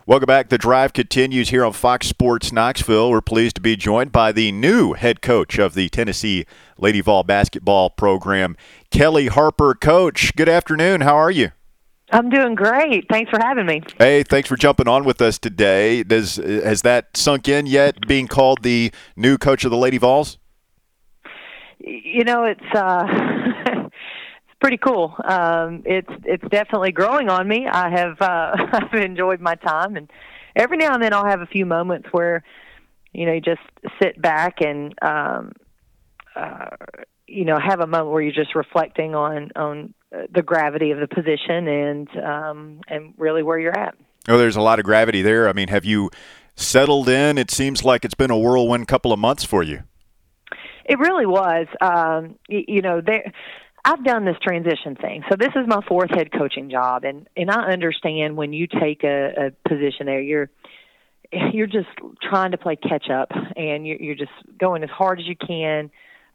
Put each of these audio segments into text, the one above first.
Welcome back. The drive continues here on Fox Sports Knoxville. We're pleased to be joined by the new head coach of the Tennessee Lady Vol basketball program, Kellie Harper. Coach, good afternoon. How are you? I'm doing great. Thanks for having me. Hey, thanks for jumping on with us today. Has that sunk in yet, being called the new coach of the Lady Vols? You know, it's pretty cool. It's definitely growing on me. I have I've enjoyed my time, and every now and then I'll have a few moments where, you just sit back and have a moment where you're just reflecting on the gravity of the position and really where you're at. Oh, there's a lot of gravity there. I mean, have you settled in? It seems like it's been a whirlwind couple of months for you. It really was. I've done this transition thing. So this is my fourth head coaching job, and I understand when you take a position there, you're just trying to play catch up, and you're just going as hard as you can.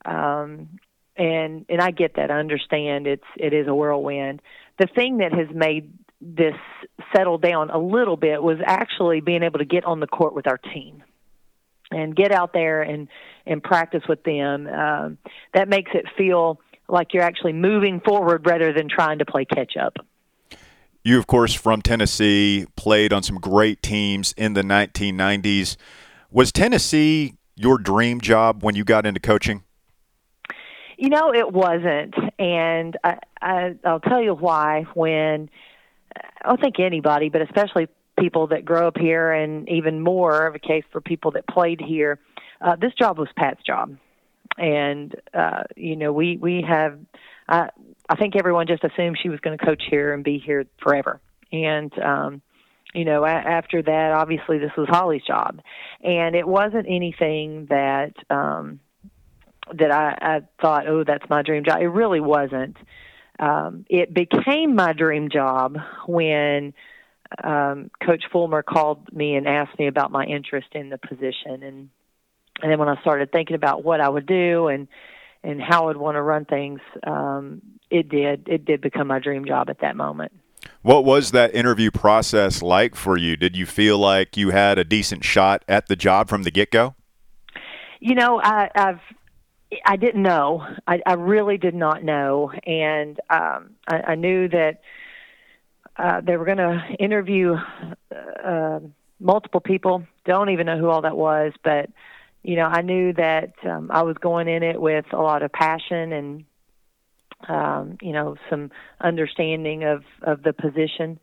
And I get that. I understand it is a whirlwind. The thing that has made this settle down a little bit was actually being able to get on the court with our team and get out there and practice with them. That makes it feel like you're actually moving forward rather than trying to play catch up. You, of course, from Tennessee, played on some great teams in the 1990s. Was Tennessee your dream job when you got into coaching? It wasn't, and I'll tell you why. When I don't think anybody, but especially people that grow up here, and even more of a case for people that played here, this job was Pat's job. And, we have, I think everyone just assumed she was going to coach here and be here forever. And, after that, obviously this was Holly's job. And it wasn't anything that I thought, oh, that's my dream job. It really wasn't. It became my dream job when Coach Fulmer called me and asked me about my interest in the position. And then when I started thinking about what I would do and how I would want to run things, it did become my dream job at that moment. What was that interview process like for you? Did you feel like you had a decent shot at the job from the get-go? I didn't know. I really did not know. And I knew that they were going to interview multiple people. Don't even know who all that was, but I knew that I was going in it with a lot of passion and, some understanding of the position.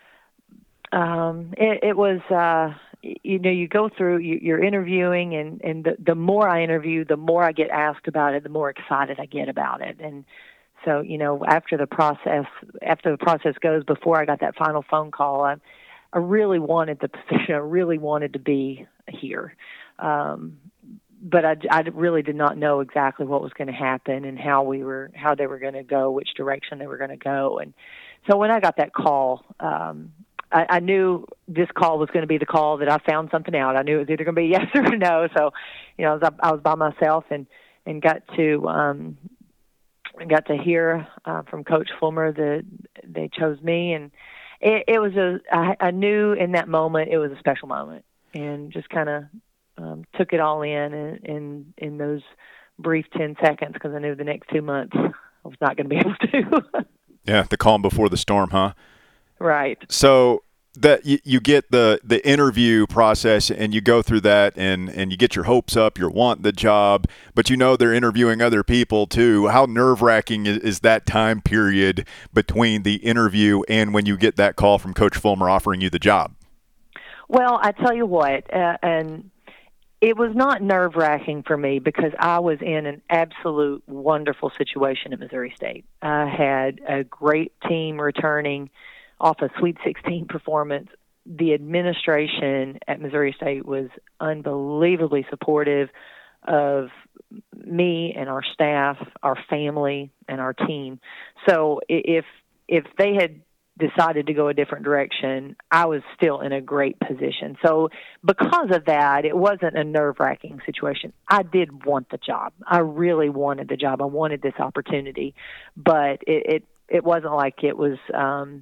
It was, you go through, you're interviewing, and the more I interview, the more I get asked about it, the more excited I get about it. And so, after the process goes, before I got that final phone call, I really wanted the position. I really wanted to be here. But I really did not know exactly what was going to happen and how they were going to go, which direction they were going to go. And so when I got that call, I knew this call was going to be the call that I found something out. I knew it was either going to be yes or no. So, I was by myself and got to hear from Coach Fulmer that they chose me, and it was I knew in that moment it was a special moment, and just kind of took it all in those brief 10 seconds, because I knew the next 2 months I was not going to be able to. Yeah, the calm before the storm, huh? Right. So that you get the interview process, and you go through that, and you get your hopes up, you want the job, but they're interviewing other people too. How nerve-wracking is that time period between the interview and when you get that call from Coach Fulmer offering you the job? Well, I tell you what, and it was not nerve-wracking for me because I was in an absolute wonderful situation at Missouri State. I had a great team returning off a Sweet 16 performance. The administration at Missouri State was unbelievably supportive of me and our staff, our family, and our team. So if they had decided to go a different direction, I was still in a great position. So because of that, it wasn't a nerve-wracking situation. I did want the job. I really wanted the job. I wanted this opportunity, but it wasn't like it was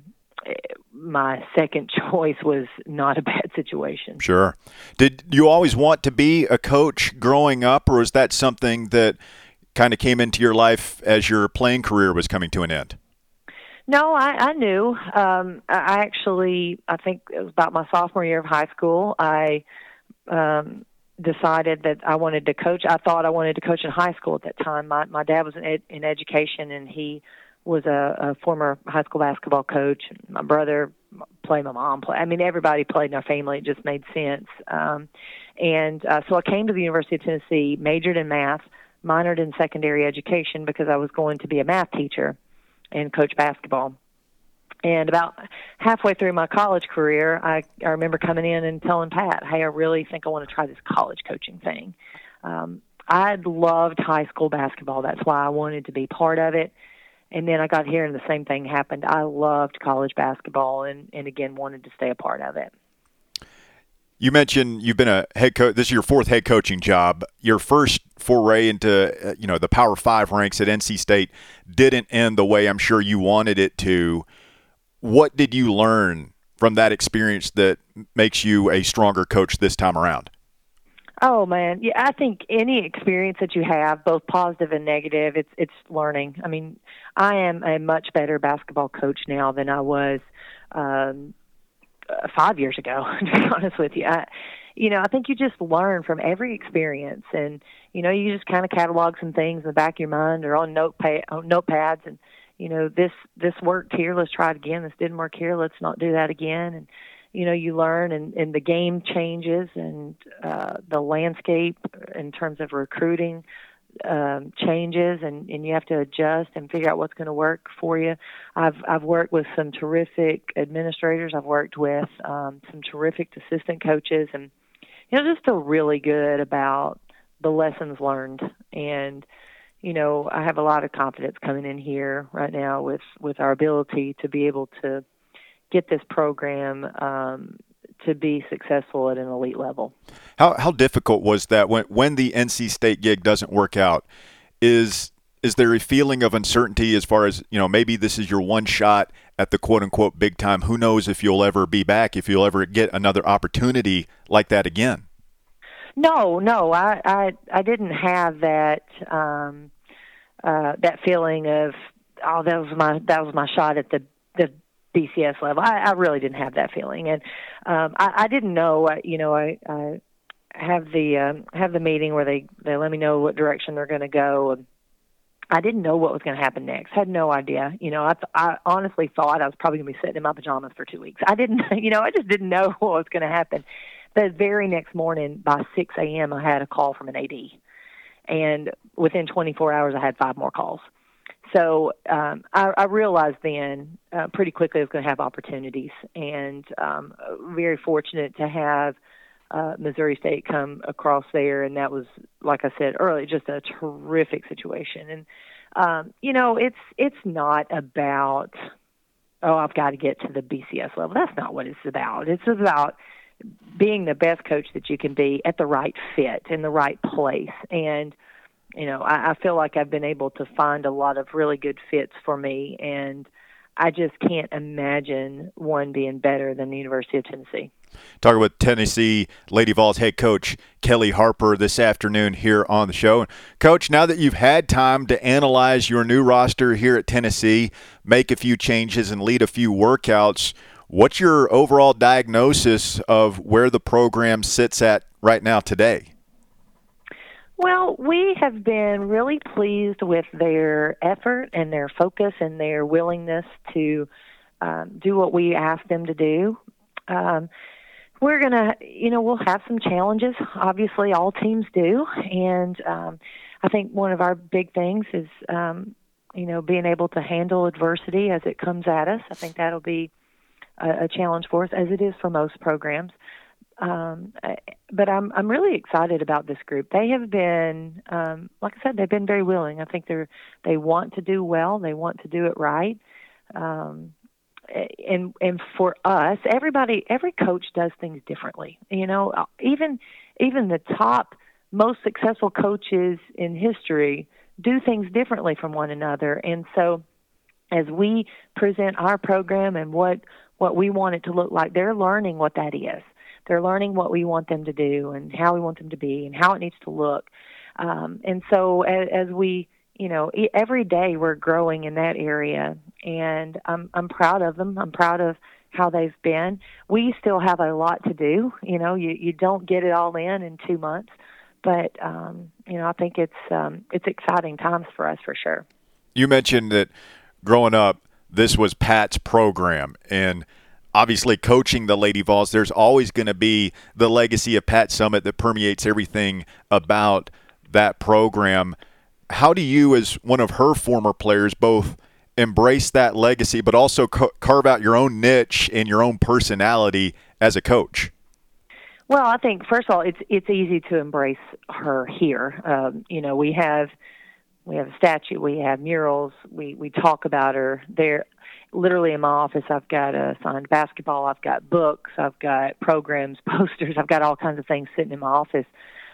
my second choice was not a bad situation. Sure. Did you always want to be a coach growing up, or is that something that kind of came into your life as your playing career was coming to an end? No, I knew. I think it was about my sophomore year of high school, I decided that I wanted to coach. I thought I wanted to coach in high school at that time. My dad was in education, and he was a former high school basketball coach. My brother played, my mom played. I mean, everybody played in our family. It just made sense. So I came to the University of Tennessee, majored in math, minored in secondary education because I was going to be a math teacher and coach basketball. And about halfway through my college career, I remember coming in and telling Pat, hey, I really think I want to try this college coaching thing. I loved high school basketball. That's why I wanted to be part of it. And then I got here and the same thing happened. I loved college basketball and again, wanted to stay a part of it. You mentioned you've been a head coach. This is your fourth head coaching job. Your first foray into the Power 5 ranks at NC State didn't end the way I'm sure you wanted it to. What did you learn from that experience that makes you a stronger coach this time around? Oh man, yeah. I think any experience that you have, both positive and negative, it's learning. I mean, I am a much better basketball coach now than I was 5 years ago. To be honest with you, I think you just learn from every experience, and you just kind of catalog some things in the back of your mind or on notepads, and this worked here. Let's try it again. This didn't work here. Let's not do that again. And you learn, and the game changes, and the landscape in terms of recruiting changes, and you have to adjust and figure out what's going to work for you. I've worked with some terrific administrators. I've worked with some terrific assistant coaches, and just feel really good about the lessons learned. And I have a lot of confidence coming in here right now with our ability to be able to get this program to be successful at an elite level. How difficult was that when the NC State gig doesn't work out? Is there a feeling of uncertainty as far as, maybe this is your one shot at the quote unquote big time? Who knows if you'll ever be back, if you'll ever get another opportunity like that again? No, I didn't have that that feeling of, oh, that was my shot at the BCS level. I really didn't have that feeling, and I didn't know. I have the meeting where they let me know what direction they're going to go. I didn't know what was going to happen next. Had no idea. I honestly thought I was probably going to be sitting in my pajamas for 2 weeks. I didn't. I just didn't know what was going to happen. The very next morning, by 6 a.m., I had a call from an AD, and within 24 hours, I had 5 more calls. So I realized then pretty quickly I was going to have opportunities, and very fortunate to have Missouri State come across there, and that was, like I said earlier, just a terrific situation. And it's not about, oh, I've got to get to the BCS level. That's not what it's about. It's about being the best coach that you can be at the right fit in the right place. And I feel like I've been able to find a lot of really good fits for me, and I just can't imagine one being better than the University of Tennessee. Talking with Tennessee Lady Vols head coach Kellie Harper this afternoon here on the show. Coach, now that you've had time to analyze your new roster here at Tennessee, make a few changes and lead a few workouts, what's your overall diagnosis of where the program sits at right now today? Well, we have been really pleased with their effort and their focus and their willingness to do what we asked them to do. We're going to, we'll have some challenges. Obviously, all teams do. And I think one of our big things is, being able to handle adversity as it comes at us. I think that'll be a challenge for us, as it is for most programs. But I'm really excited about this group. They have been, like I said, they've been very willing. I think they want to do well. They want to do it right. And for us, every coach does things differently. Even the top most successful coaches in history do things differently from one another. And so as we present our program and what we want it to look like, they're learning what that is. They're learning what we want them to do and how we want them to be and how it needs to look. And so as we, every day we're growing in that area, and I'm proud of them. I'm proud of how they've been. We still have a lot to do. You don't get it all in 2 months, but I think it's exciting times for us for sure. You mentioned that growing up, this was Pat's program, and obviously coaching the Lady Vols, there's always going to be the legacy of Pat Summitt that permeates everything about that program. How do you, as one of her former players, both embrace that legacy but also carve out your own niche and your own personality as a coach? Well, I think, first of all, it's easy to embrace her here. We have a statue, we have murals, we talk about her there. Literally in my office, I've got a signed basketball, I've got books, I've got programs, posters, I've got all kinds of things sitting in my office.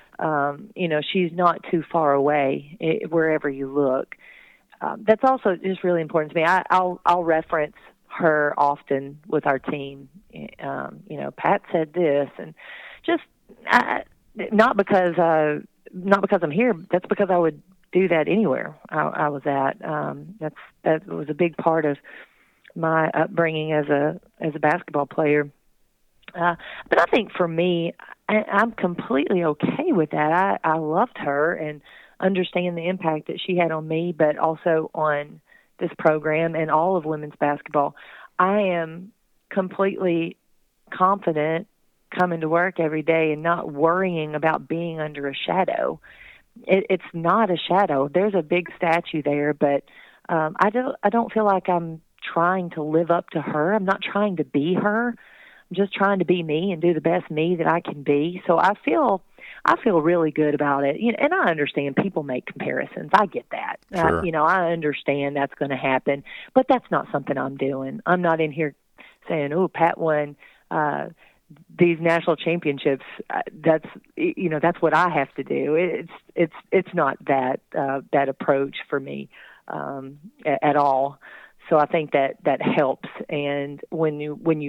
She's not too far away wherever you look. That's also just really important to me. I'll reference her often with our team. Pat said this, and just not because I'm here. That's because I would do that anywhere I was at. That was a big part of my upbringing as a basketball player. But I think for me, I'm completely okay with that. I loved her and understand the impact that she had on me, but also on this program and all of women's basketball. I am completely confident coming to work every day and not worrying about being under a shadow. It's not a shadow. There's a big statue there, but I don't feel like I'm trying to live up to her. I'm not trying to be her. I'm just trying to be me and do the best me that I can be. So I feel really good about it. And I understand people make comparisons. I get that. Sure. I understand that's going to happen, but that's not something I'm doing. I'm not in here saying, "Oh, Pat won these national championships." That's what I have to do. It's not that approach for me at all. So I think that helps. And when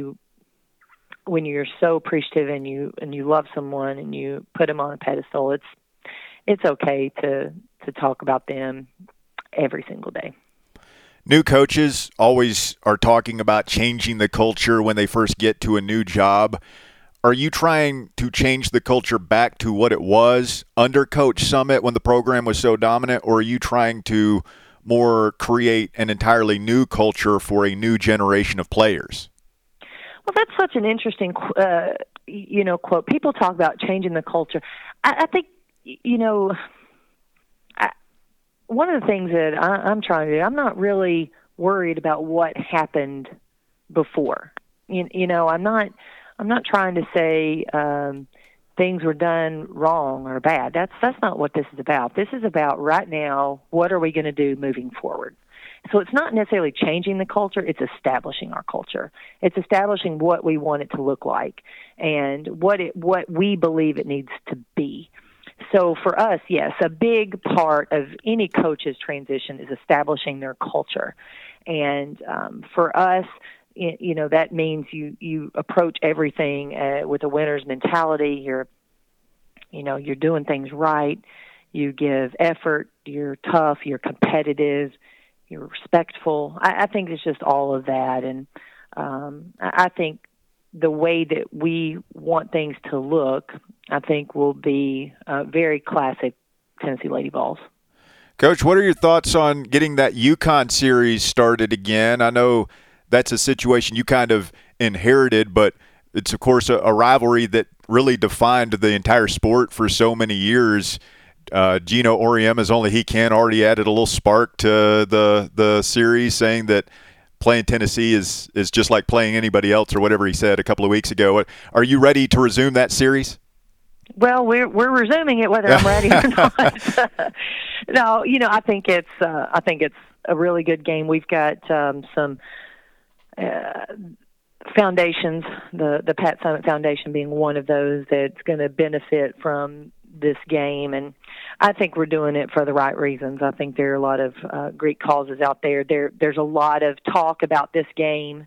you're so appreciative and you love someone and you put them on a pedestal, it's okay to talk about them every single day. New coaches always are talking about changing the culture when they first get to a new job. Are you trying to change the culture back to what it was under Coach Summitt when the program was so dominant, or are you trying to more create an entirely new culture for a new generation of players? Well, that's such an interesting, quote. People talk about changing the culture. I think, one of the things that I'm trying to do, I'm not really worried about what happened before. I'm not trying to say things were done wrong or bad. That's not what this is about. This is about right now, what are we going to do moving forward? So it's not necessarily changing the culture, it's establishing our culture. It's establishing what we want it to look like and what we believe it needs to be. So for us, yes, a big part of any coach's transition is establishing their culture. And for us, that means you approach everything with a winner's mentality. You're doing things right. You give effort. You're tough. You're competitive. You're respectful. I think it's just all of that. And I think the way that we want things to look, I think will be very classic Tennessee Lady Vols. Coach, what are your thoughts on getting that UConn series started again? I know that's a situation you kind of inherited, but it's, of course, a rivalry that really defined the entire sport for so many years. Gino Auriemma, as only he can, already added a little spark to the series, saying that playing Tennessee is just like playing anybody else, or whatever he said a couple of weeks ago. Are you ready to resume that series? Well, we're resuming it whether I'm ready or not. No, I think it's a really good game. We've got some foundations, the Pat Summitt Foundation being one of those that's going to benefit from this game, and I think we're doing it for the right reasons. I think there are a lot of great causes out there. There's a lot of talk about this game.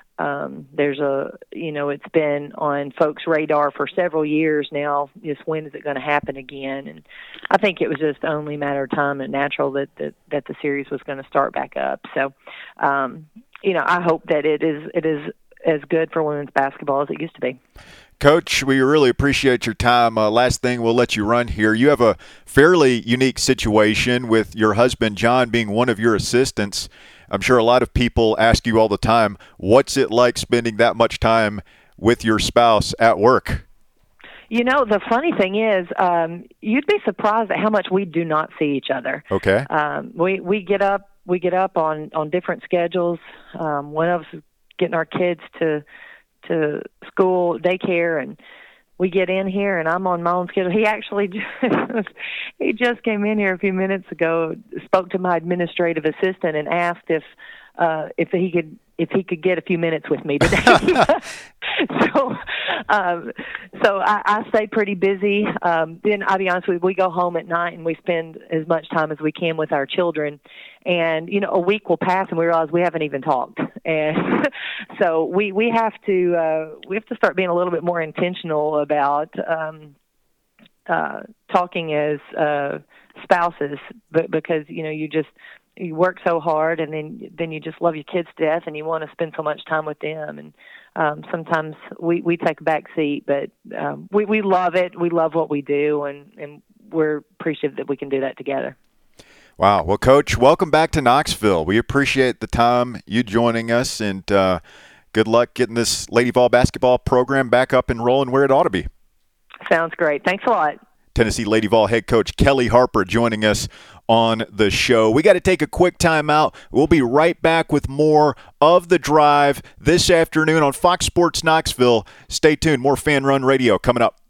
It's been on folks' radar for several years now. Just when is it going to happen again? And I think it was just only a matter of time and natural that the series was going to start back up. So, I hope that it is as good for women's basketball as it used to be. Coach, we really appreciate your time. Last thing, we'll let you run here. You have a fairly unique situation with your husband, John, being one of your assistants. I'm sure a lot of people ask you all the time, what's it like spending that much time with your spouse at work? The funny thing is, you'd be surprised at how much we do not see each other. Okay. We get up on different schedules. One of us is getting our kids to school, daycare, and we get in here, and I'm on my own schedule. He actually he just came in here a few minutes ago, spoke to my administrative assistant, and asked if he could get a few minutes with me today. So I stay pretty busy. Then I'll be honest with you, we go home at night and we spend as much time as we can with our children. And a week will pass and we realize we haven't even talked. And so we have to start being a little bit more intentional about talking as spouses, because you work so hard, and then you just love your kids to death, and you want to spend so much time with them. And sometimes we take a back seat, but we love it. We love what we do, and we're appreciative that we can do that together. Wow. Well, Coach, welcome back to Knoxville. We appreciate the time, you joining us, and good luck getting this Lady Vol basketball program back up and rolling where it ought to be. Sounds great. Thanks a lot. Tennessee Lady Vol head coach Kellie Harper joining us on the show. We got to take a quick time out. We'll be right back with more of The Drive this afternoon on Fox Sports Knoxville. Stay tuned. More Fan Run Radio coming up.